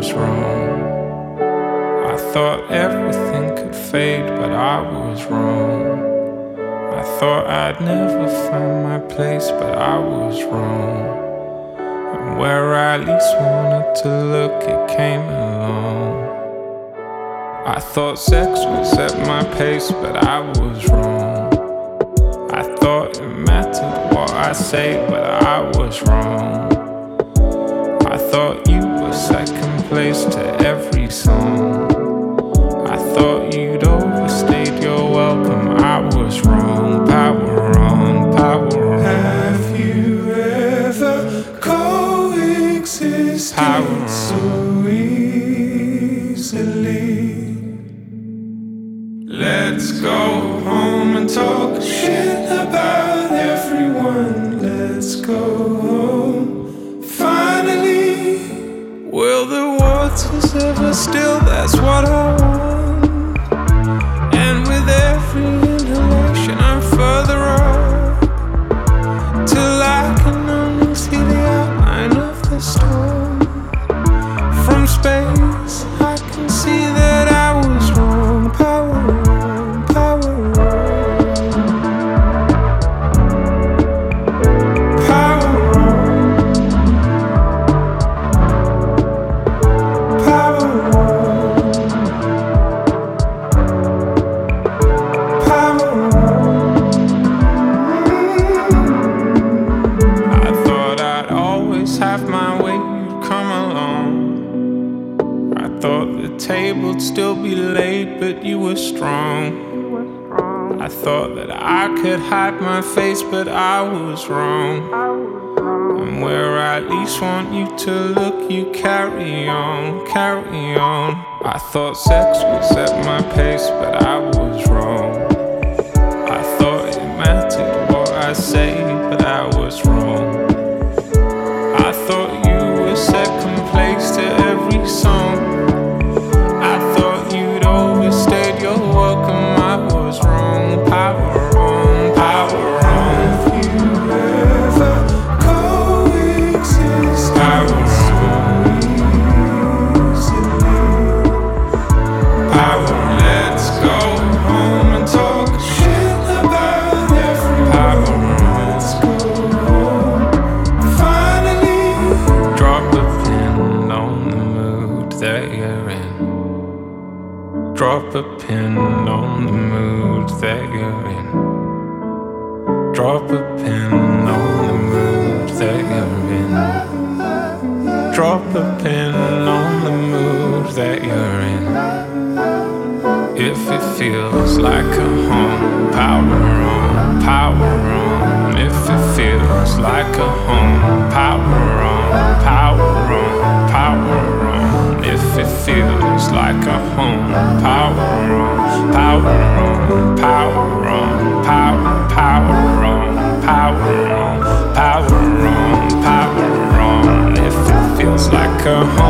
was wrong. I thought everything could fade, but I was wrong. I thought I'd never find my place, but I was wrong. And where I least wanted to look, it came along. I thought sex would set my pace, but I was wrong. I thought it mattered what I say, but I was wrong. I thought you were second place to every song. I thought you'd overstayed your welcome. I was wrong. Power on, power on. Have you ever coexisted Power so easily? Let's go home and talk shit about everyone. Let's go home, finally. Will the waters ever still? That's what I want. And with every inhalation I'm further up, till I can only see the outline of the storm. From space I can see that I was wrong. Power on, power on. Power on. Power on. Power on. I thought I'd always have my way, you'd come along. I thought the table'd still be laid, but you were strong. I thought that I could hide my face, but I was wrong. And where I least want you to look, you carry on, carry on. I thought sex would set my pace, but I was wrong. I thought it mattered what I say, but I was wrong. I thought you were second place to every song. I thought you'd overstayed your welcome. I was wrong. Power on, power on. Have you ever coexisted Power so easily? Power on. Let's go home and talk shit about everyone. Power on. Let's go home, finally. Drop a pin on the mood that you're in. Drop a pin on the mood that you're in. Drop a pin on the mood that you're in. Drop a pin on the mood that you're in. If it feels like a home, power on, power on. If it feels like a home, power on, power on, power on. If it feels like a home, power on, power on, power on, power, power on, power on, power on, power on. If it feels like a home.